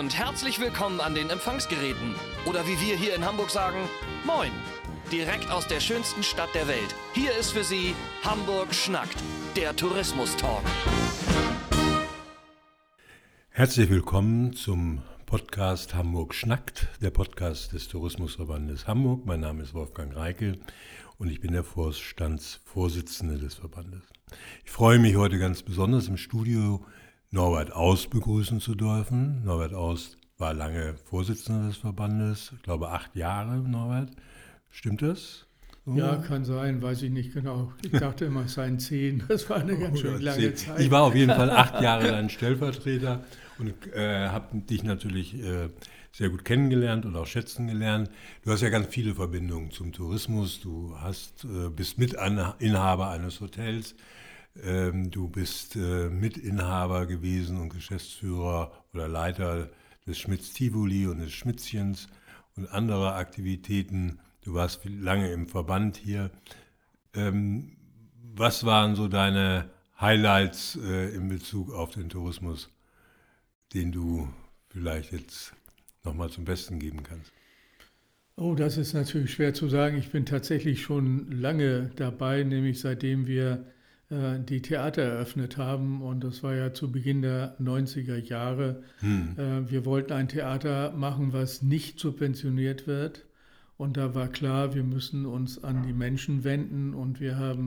und herzlich willkommen an den Empfangsgeräten. Oder wie wir hier in Hamburg sagen, Moin. Direkt aus der schönsten Stadt der Welt. Hier ist für Sie Hamburg schnackt, der Tourismus-Talk. Herzlich willkommen zum Podcast Hamburg schnackt, der Podcast des Tourismusverbandes Hamburg. Mein Name ist Wolfgang Reikel und ich bin der Vorstandsvorsitzende des Verbandes. Ich freue mich heute ganz besonders im Studio Norbert Aust begrüßen zu dürfen. Norbert Aust war lange Vorsitzender des Verbandes, ich glaube 8 Jahre, Norbert. Stimmt das? So? Ja, kann sein, weiß ich nicht genau. Ich dachte immer, es seien 10, das war eine ganz schön lange Zeit. Ich war auf jeden Fall 8 Jahre dein Stellvertreter und habe dich natürlich sehr gut kennengelernt und auch schätzen gelernt. Du hast ja ganz viele Verbindungen zum Tourismus. Du bist Mitinhaber eines Hotels. Du bist Mitinhaber gewesen und Geschäftsführer oder Leiter des Schmitz-Tivoli und des Schmitzchens und anderer Aktivitäten. Du warst lange im Verband hier. Was waren so deine Highlights in Bezug auf den Tourismus, den du vielleicht jetzt nochmal zum Besten geben kannst? Oh, das ist natürlich schwer zu sagen. Ich bin tatsächlich schon lange dabei, nämlich seitdem wir die Theater eröffnet haben, und das war ja zu Beginn der 90er Jahre. Wir wollten ein Theater machen, was nicht subventioniert wird, und da war klar, wir müssen uns an die Menschen wenden, und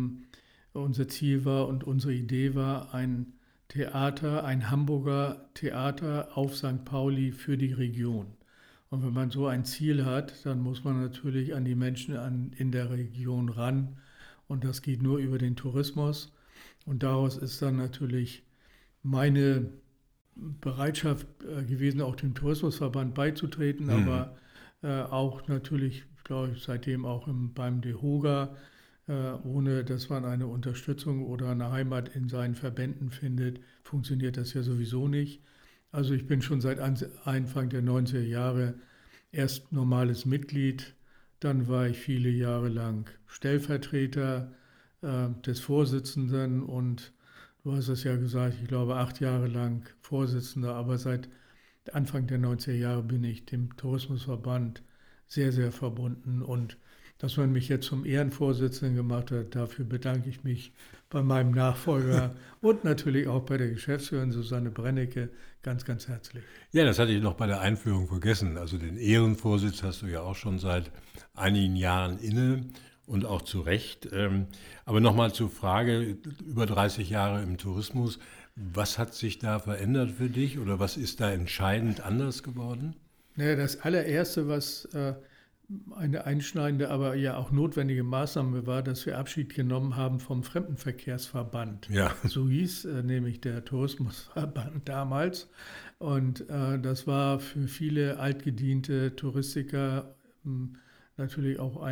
unser Ziel war und unsere Idee war ein Theater, ein Hamburger Theater auf St. Pauli für die Region. Und wenn man so ein Ziel hat, dann muss man natürlich an die Menschen in der Region ran. Und das geht nur über den Tourismus. Und daraus ist dann natürlich meine Bereitschaft gewesen, auch dem Tourismusverband beizutreten, aber auch natürlich, glaube ich, seitdem auch beim DEHOGA, ohne dass man eine Unterstützung oder eine Heimat in seinen Verbänden findet, funktioniert das ja sowieso nicht. Also ich bin schon seit Anfang der 90er Jahre erst normales Mitglied. Dann war ich viele Jahre lang Stellvertreter des Vorsitzenden, und du hast es ja gesagt, ich glaube 8 Jahre lang Vorsitzender, aber seit Anfang der 90er Jahre bin ich dem Tourismusverband sehr, sehr verbunden, und dass man mich jetzt zum Ehrenvorsitzenden gemacht hat, dafür bedanke ich mich bei meinem Nachfolger und natürlich auch bei der Geschäftsführerin Susanne Brennecke ganz, ganz herzlich. Ja, das hatte ich noch bei der Einführung vergessen. Also den Ehrenvorsitz hast du ja auch schon seit einigen Jahren inne und auch zu Recht. Aber nochmal zur Frage, über 30 Jahre im Tourismus, was hat sich da verändert für dich oder was ist da entscheidend anders geworden? Naja, das allererste, was eine einschneidende, aber ja auch notwendige Maßnahme war, dass wir Abschied genommen haben vom Fremdenverkehrsverband. Ja. So hieß nämlich der Tourismusverband damals. Und das war für viele altgediente Touristiker natürlich auch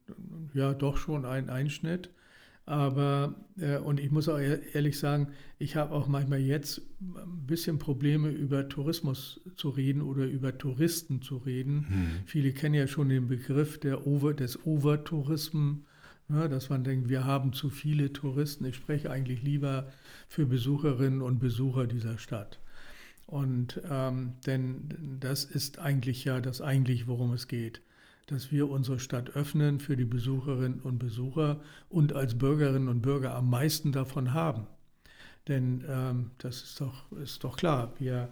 doch schon ein Einschnitt. Aber, und ich muss auch ehrlich sagen, ich habe auch manchmal jetzt ein bisschen Probleme, über Tourismus zu reden oder über Touristen zu reden. Viele kennen ja schon den Begriff des Overtourismus, dass man denkt, wir haben zu viele Touristen. Ich spreche eigentlich lieber für Besucherinnen und Besucher dieser Stadt. Und denn das ist eigentlich worum es geht. Dass wir unsere Stadt öffnen für die Besucherinnen und Besucher und als Bürgerinnen und Bürger am meisten davon haben. Denn das ist doch klar, wir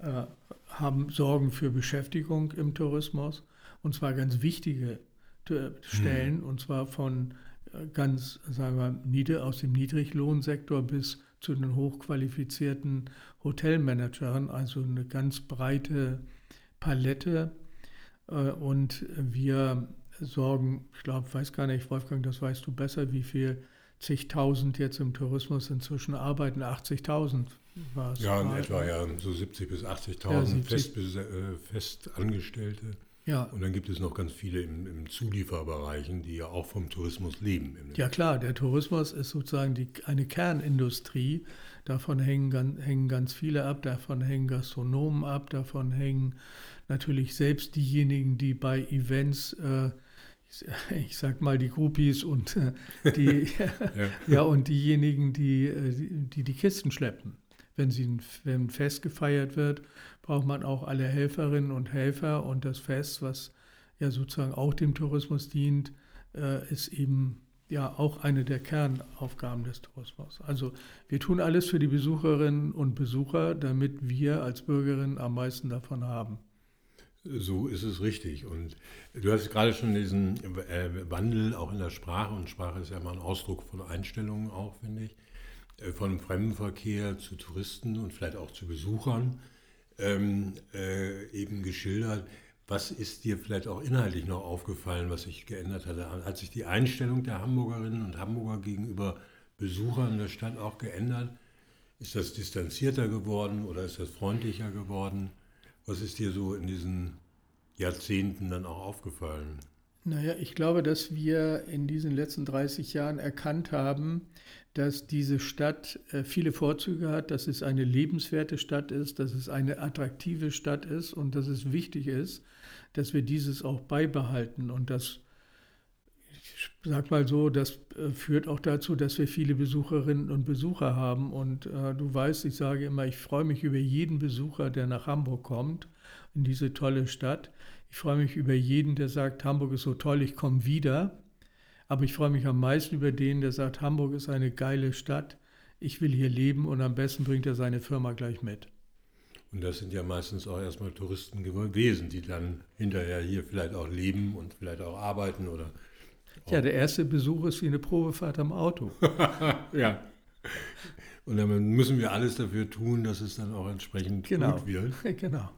haben Sorgen für Beschäftigung im Tourismus, und zwar ganz wichtige Stellen, und zwar von ganz, sagen wir, aus dem Niedriglohnsektor bis zu den hochqualifizierten Hotelmanagern, also eine ganz breite Palette. Und wir sorgen, ich glaube, weiß gar nicht, Wolfgang, das weißt du besser, wie viel zigtausend jetzt im Tourismus inzwischen arbeiten, 80.000 war es. Ja, in etwa so 70.000 bis 80.000 Festangestellte. Ja. Und dann gibt es noch ganz viele im Zulieferbereichen, die ja auch vom Tourismus leben. Ja klar, der Tourismus ist sozusagen eine Kernindustrie. Davon hängen ganz viele ab, davon hängen Gastronomen ab, davon hängen natürlich selbst diejenigen, die bei Events, ich sag mal die Groupies und und diejenigen, die Kisten schleppen. wenn ein Fest gefeiert wird, braucht man auch alle Helferinnen und Helfer und das Fest, was ja sozusagen auch dem Tourismus dient, ist eben ja auch eine der Kernaufgaben des Tourismus. Also wir tun alles für die Besucherinnen und Besucher, damit wir als Bürgerinnen am meisten davon haben. So ist es richtig. Und du hast gerade schon diesen Wandel auch in der Sprache, und Sprache ist ja immer ein Ausdruck von Einstellungen auch, finde ich, von Fremdenverkehr zu Touristen und vielleicht auch zu Besuchern eben geschildert. Was ist dir vielleicht auch inhaltlich noch aufgefallen, was sich geändert hat? Hat sich die Einstellung der Hamburgerinnen und Hamburger gegenüber Besuchern der Stadt auch geändert? Ist das distanzierter geworden oder ist das freundlicher geworden? Was ist dir so in diesen Jahrzehnten dann auch aufgefallen? Naja, ich glaube, dass wir in diesen letzten 30 Jahren erkannt haben, dass diese Stadt viele Vorzüge hat, dass es eine lebenswerte Stadt ist, dass es eine attraktive Stadt ist und dass es wichtig ist, dass wir dieses auch beibehalten. Und das, ich sag mal so, das führt auch dazu, dass wir viele Besucherinnen und Besucher haben. Und du weißt, ich sage immer, ich freue mich über jeden Besucher, der nach Hamburg kommt, in diese tolle Stadt. Ich freue mich über jeden, der sagt, Hamburg ist so toll, ich komme wieder. Aber ich freue mich am meisten über den, der sagt, Hamburg ist eine geile Stadt, ich will hier leben und am besten bringt er seine Firma gleich mit. Und das sind ja meistens auch erstmal Touristen gewesen, die dann hinterher hier vielleicht auch leben und vielleicht auch arbeiten oder. Ja, der erste Besuch ist wie eine Probefahrt am Auto. Ja. Und dann müssen wir alles dafür tun, dass es dann auch entsprechend gut wird. Genau.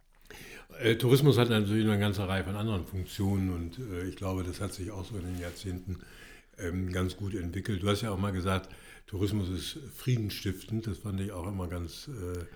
Tourismus hat natürlich eine ganze Reihe von anderen Funktionen und ich glaube, das hat sich auch so in den Jahrzehnten ganz gut entwickelt. Du hast ja auch mal gesagt, Tourismus ist friedensstiftend. Das fand ich auch immer ganz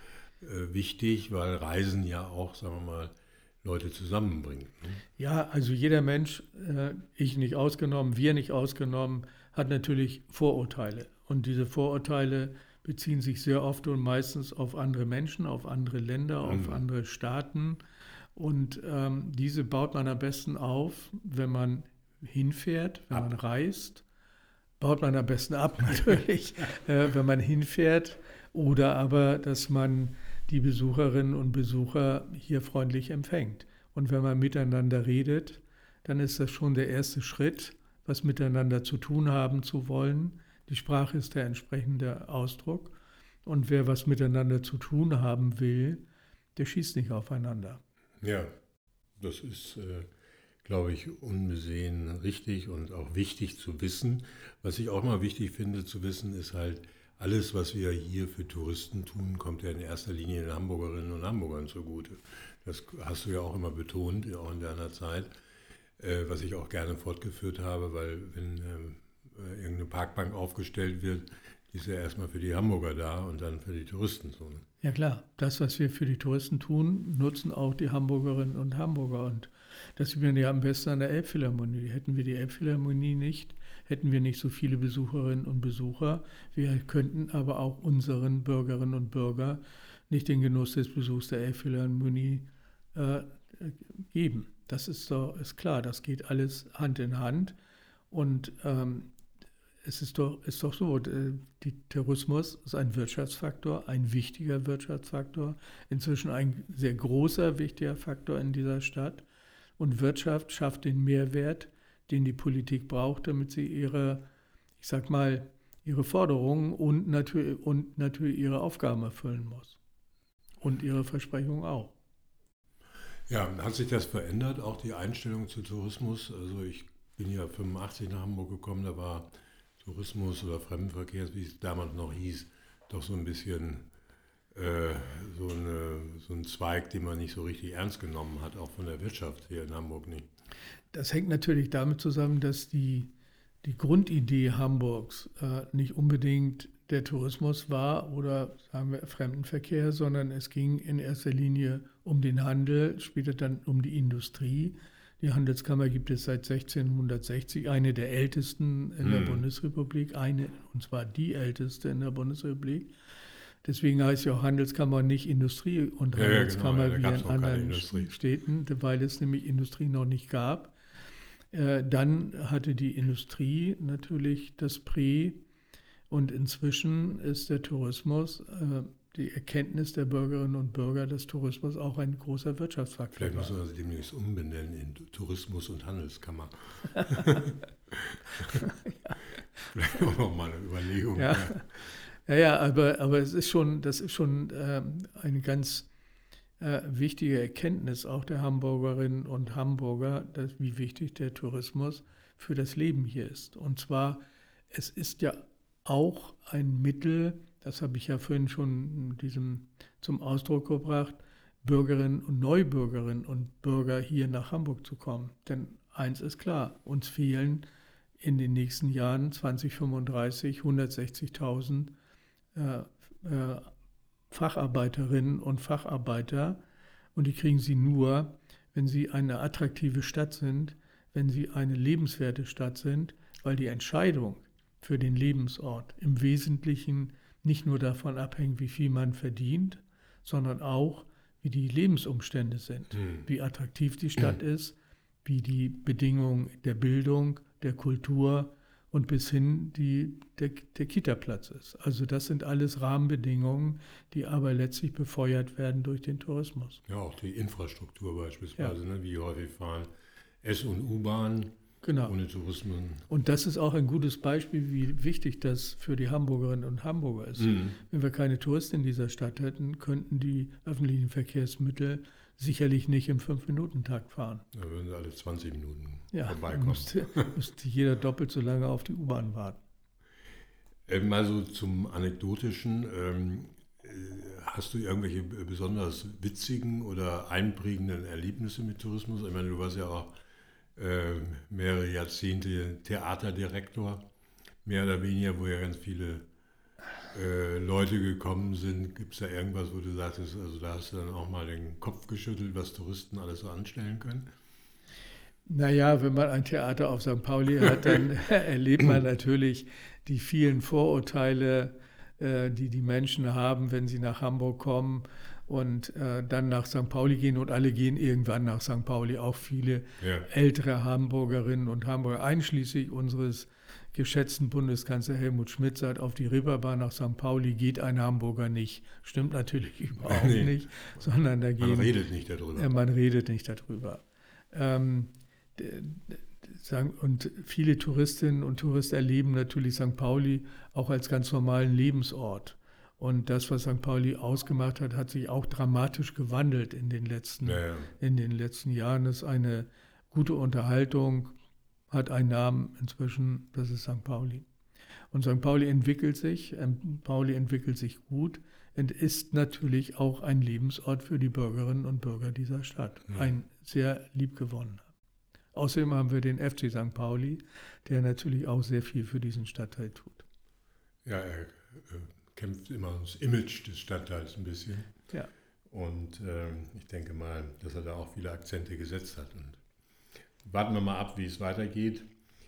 wichtig, weil Reisen ja auch, sagen wir mal, Leute zusammenbringt. Ne? Ja, also jeder Mensch, ich nicht ausgenommen, wir nicht ausgenommen, hat natürlich Vorurteile. Und diese Vorurteile beziehen sich sehr oft und meistens auf andere Menschen, auf andere Länder, auf andere Staaten. Und diese baut man am besten auf, wenn man hinfährt, wenn man reist. Baut man am besten ab natürlich, wenn man hinfährt. Oder aber, dass man die Besucherinnen und Besucher hier freundlich empfängt. Und wenn man miteinander redet, dann ist das schon der erste Schritt, was miteinander zu tun haben zu wollen. Die Sprache ist der entsprechende Ausdruck. Und wer was miteinander zu tun haben will, der schießt nicht aufeinander. Ja, das ist, glaube ich, unbesehen richtig und auch wichtig zu wissen. Was ich auch mal wichtig finde zu wissen, ist halt, alles, was wir hier für Touristen tun, kommt ja in erster Linie den Hamburgerinnen und Hamburgern zugute. Das hast du ja auch immer betont, auch in deiner Zeit, was ich auch gerne fortgeführt habe, weil wenn irgendeine Parkbank aufgestellt wird, die ist ja erstmal für die Hamburger da und dann für die Touristen. So, ne? Ja klar, das, was wir für die Touristen tun, nutzen auch die Hamburgerinnen und Hamburger. Und das sieht man ja am besten an der Elbphilharmonie. Hätten wir die Elbphilharmonie nicht, hätten wir nicht so viele Besucherinnen und Besucher. Wir könnten aber auch unseren Bürgerinnen und Bürgern nicht den Genuss des Besuchs der Elbphilharmonie geben. Das ist klar, das geht alles Hand in Hand. Und es ist doch so, der Tourismus ist ein Wirtschaftsfaktor, ein wichtiger Wirtschaftsfaktor, inzwischen ein sehr großer, wichtiger Faktor in dieser Stadt. Und Wirtschaft schafft den Mehrwert, den die Politik braucht, damit sie ihre Forderungen und natürlich ihre Aufgaben erfüllen muss. Und ihre Versprechungen auch. Ja, hat sich das verändert, auch die Einstellung zu Tourismus? Also ich bin ja 85 nach Hamburg gekommen, da war Tourismus oder Fremdenverkehr, wie es damals noch hieß, doch so ein bisschen so ein Zweig, den man nicht so richtig ernst genommen hat, auch von der Wirtschaft hier in Hamburg nicht. Das hängt natürlich damit zusammen, dass die Grundidee Hamburgs nicht unbedingt der Tourismus war oder sagen wir Fremdenverkehr, sondern es ging in erster Linie um den Handel, später dann um die Industrie. Die Handelskammer gibt es seit 1660, eine der ältesten in der Bundesrepublik, und zwar die älteste in der Bundesrepublik. Deswegen heißt ja auch Handelskammer nicht Industrie- und Handelskammer wie in anderen Städten, weil es nämlich Industrie noch nicht gab. Dann hatte die Industrie natürlich das Prä und inzwischen ist der Tourismus die Erkenntnis der Bürgerinnen und Bürger, dass Tourismus auch ein großer Wirtschaftsfaktor Vielleicht ist. müssen wir das demnächst umbenennen in Tourismus- und Handelskammer. Vielleicht auch noch mal eine Überlegung. Ja, aber das ist schon eine ganz wichtige Erkenntnis auch der Hamburgerinnen und Hamburger, wie wichtig der Tourismus für das Leben hier ist. Und zwar, es ist ja auch ein Mittel, das habe ich ja vorhin schon zum Ausdruck gebracht, Bürgerinnen und Neubürgerinnen und Bürger hier nach Hamburg zu kommen. Denn eins ist klar, uns fehlen in den nächsten Jahren 2035 160.000 Facharbeiterinnen und Facharbeiter, und die kriegen sie nur, wenn sie eine attraktive Stadt sind, wenn sie eine lebenswerte Stadt sind, weil die Entscheidung für den Lebensort im Wesentlichen nicht nur davon abhängt, wie viel man verdient, sondern auch, wie die Lebensumstände sind, wie attraktiv die Stadt ist, wie die Bedingungen der Bildung, der Kultur und bis hin der Kita-Platz ist. Also das sind alles Rahmenbedingungen, die aber letztlich befeuert werden durch den Tourismus. Ja, auch die Infrastruktur beispielsweise, ne, wie häufig fahren S- und U-Bahn ohne Tourismus. Und das ist auch ein gutes Beispiel, wie wichtig das für die Hamburgerinnen und Hamburger ist. Wenn wir keine Touristen in dieser Stadt hätten, könnten die öffentlichen Verkehrsmittel sicherlich nicht im 5-Minuten-Takt fahren. Da würden sie alle 20 Minuten vorbeikommen. Müsste jeder doppelt so lange auf die U-Bahn warten. Also zum Anekdotischen, hast du irgendwelche besonders witzigen oder einprägenden Erlebnisse mit Tourismus? Ich meine, du warst ja auch mehrere Jahrzehnte Theaterdirektor, mehr oder weniger, wo ja ganz viele Leute gekommen sind. Gibt es da irgendwas, wo du sagtest, also da hast du dann auch mal den Kopf geschüttelt, was Touristen alles so anstellen können? Naja, wenn man ein Theater auf St. Pauli hat, dann erlebt man natürlich die vielen Vorurteile, die Menschen haben, wenn sie nach Hamburg kommen und dann nach St. Pauli gehen, und alle gehen irgendwann nach St. Pauli, auch viele ältere Hamburgerinnen und Hamburger, einschließlich unseres geschätzten Bundeskanzler Helmut Schmidt, sagt, auf die Reeperbahn nach St. Pauli geht ein Hamburger nicht. Stimmt natürlich überhaupt nicht, sondern da gehen... Man redet nicht darüber. Man redet nicht darüber. Und viele Touristinnen und Touristen erleben natürlich St. Pauli auch als ganz normalen Lebensort. Und das, was St. Pauli ausgemacht hat, hat sich auch dramatisch gewandelt in den letzten Jahren. Das ist eine gute Unterhaltung, hat einen Namen inzwischen, das ist St. Pauli. Und St. Pauli entwickelt sich gut und ist natürlich auch ein Lebensort für die Bürgerinnen und Bürger dieser Stadt. Ein sehr liebgewonnener. Außerdem haben wir den FC St. Pauli, der natürlich auch sehr viel für diesen Stadtteil tut. Ja, er kämpft immer ums Image des Stadtteils ein bisschen. Ja. Und ich denke mal, dass er da auch viele Akzente gesetzt hat. Und warten wir mal ab, wie es weitergeht.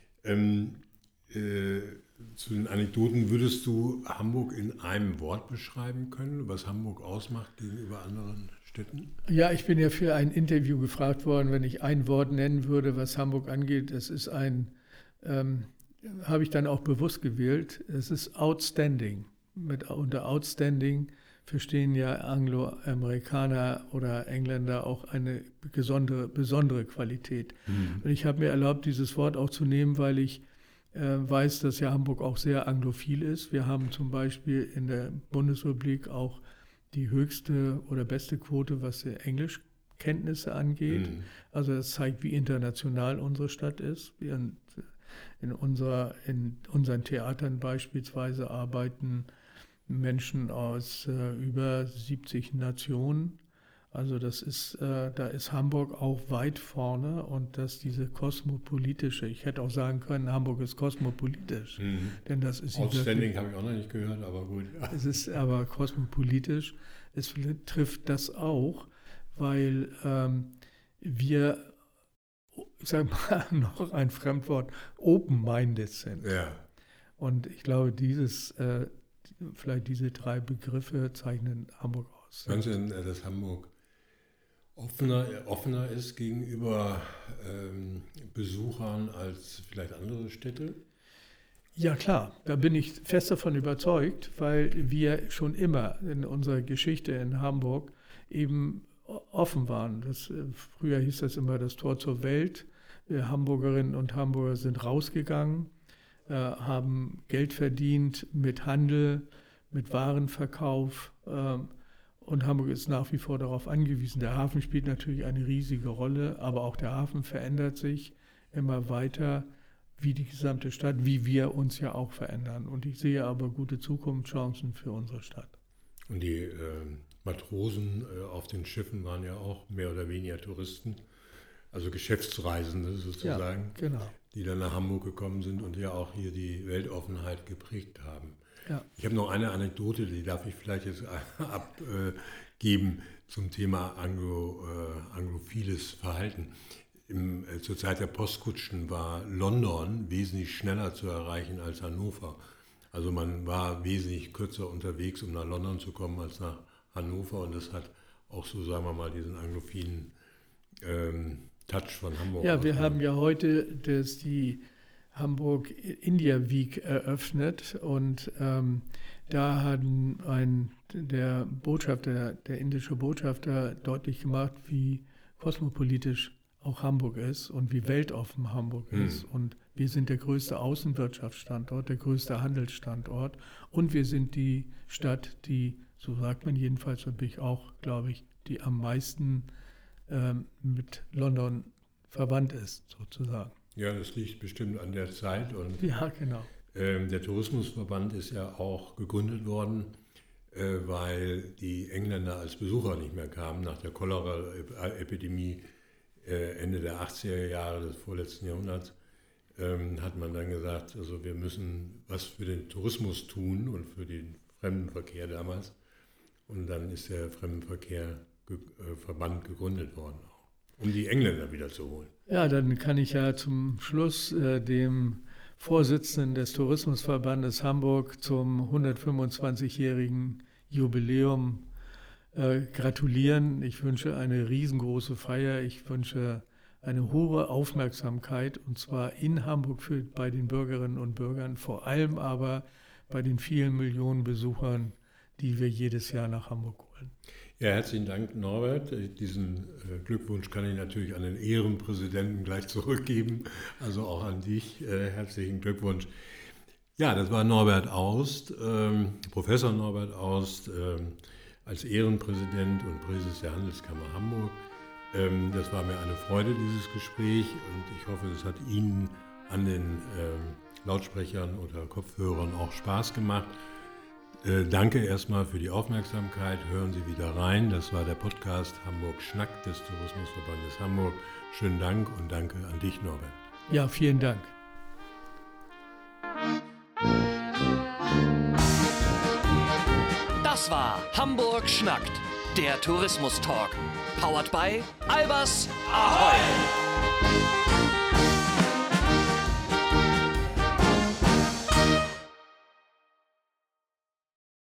Zu den Anekdoten, würdest du Hamburg in einem Wort beschreiben können, was Hamburg ausmacht gegenüber anderen Städten? Ja, ich bin ja für ein Interview gefragt worden, wenn ich ein Wort nennen würde, was Hamburg angeht. Es ist habe ich dann auch bewusst gewählt, es ist outstanding. Unter outstanding verstehen ja Angloamerikaner oder Engländer auch eine besondere Qualität. Und ich habe mir erlaubt, dieses Wort auch zu nehmen, weil ich weiß, dass ja Hamburg auch sehr anglophil ist. Wir haben zum Beispiel in der Bundesrepublik auch die höchste oder beste Quote, was die Englischkenntnisse angeht. Also das zeigt, wie international unsere Stadt ist. In unseren Theatern beispielsweise arbeiten Menschen aus über 70 Nationen. Also da ist Hamburg auch weit vorne, und dass diese kosmopolitische, ich hätte auch sagen können, Hamburg ist kosmopolitisch. Denn das ist Outstanding habe ich auch noch nicht gehört, aber gut. Es ist aber kosmopolitisch. Es trifft das auch, weil wir, ich sage mal noch ein Fremdwort, open-minded sind. Ja. Und ich glaube, vielleicht diese drei Begriffe zeichnen Hamburg aus. Meinst du denn, dass Hamburg offener ist gegenüber Besuchern als vielleicht andere Städte? Ja klar, da bin ich fest davon überzeugt, weil wir schon immer in unserer Geschichte in Hamburg eben offen waren. Früher hieß das immer das Tor zur Welt. Wir Hamburgerinnen und Hamburger sind rausgegangen, haben Geld verdient mit Handel, mit Warenverkauf und Hamburg ist nach wie vor darauf angewiesen. Der Hafen spielt natürlich eine riesige Rolle, aber auch der Hafen verändert sich immer weiter, wie die gesamte Stadt, wie wir uns ja auch verändern. Und ich sehe aber gute Zukunftschancen für unsere Stadt. Und die Matrosen auf den Schiffen waren ja auch mehr oder weniger Touristen, also Geschäftsreisende sozusagen, ja, genau. Die dann nach Hamburg gekommen sind und ja auch hier die Weltoffenheit geprägt haben. Ja. Ich habe noch eine Anekdote, die darf ich vielleicht jetzt abgeben zum Thema anglophiles Verhalten. Zur Zeit der Postkutschen war London wesentlich schneller zu erreichen als Hannover. Also man war wesentlich kürzer unterwegs, um nach London zu kommen, als nach Hannover. Und das hat auch so, sagen wir mal, diesen anglophilen Touch von Hamburg. Ja, wir haben ja heute die Hamburg India Week eröffnet und da hat der indische Botschafter deutlich gemacht, wie kosmopolitisch auch Hamburg ist und wie weltoffen Hamburg ist. Und wir sind der größte Außenwirtschaftsstandort, der größte Handelsstandort und wir sind die Stadt, die, so sagt man jedenfalls, und bin ich auch, glaube ich, die am meisten mit London verwandt ist, sozusagen. Ja, das liegt bestimmt an der Zeit. Und ja, genau. Der Tourismusverband ist ja auch gegründet worden, weil die Engländer als Besucher nicht mehr kamen nach der Cholera-Epidemie. Ende der 80er Jahre des vorletzten Jahrhunderts hat man dann gesagt, also wir müssen was für den Tourismus tun und für den Fremdenverkehr damals. Und dann ist der Fremdenverkehrverband gegründet worden, um die Engländer wieder zu holen. Ja, dann kann ich ja zum Schluss dem Vorsitzenden des Tourismusverbandes Hamburg zum 125-jährigen Jubiläum gratulieren. Ich wünsche eine riesengroße Feier. Ich wünsche eine hohe Aufmerksamkeit und zwar in Hamburg bei den Bürgerinnen und Bürgern, vor allem aber bei den vielen Millionen Besuchern, die wir jedes Jahr nach Hamburg holen. Ja, herzlichen Dank, Norbert. Diesen Glückwunsch kann ich natürlich an den Ehrenpräsidenten gleich zurückgeben, also auch an dich. Herzlichen Glückwunsch. Ja, das war Norbert Aust, Professor Norbert Aust, als Ehrenpräsident und Präses der Handelskammer Hamburg. Das war mir eine Freude, dieses Gespräch, und ich hoffe, es hat Ihnen an den Lautsprechern oder Kopfhörern auch Spaß gemacht. Danke erstmal für die Aufmerksamkeit. Hören Sie wieder rein. Das war der Podcast Hamburg Schnackt des Tourismusverbandes Hamburg. Schönen Dank und danke an dich, Norbert. Ja, vielen Dank. Das war Hamburg Schnackt, der Tourismus-Talk. Powered by Albers Ahoi!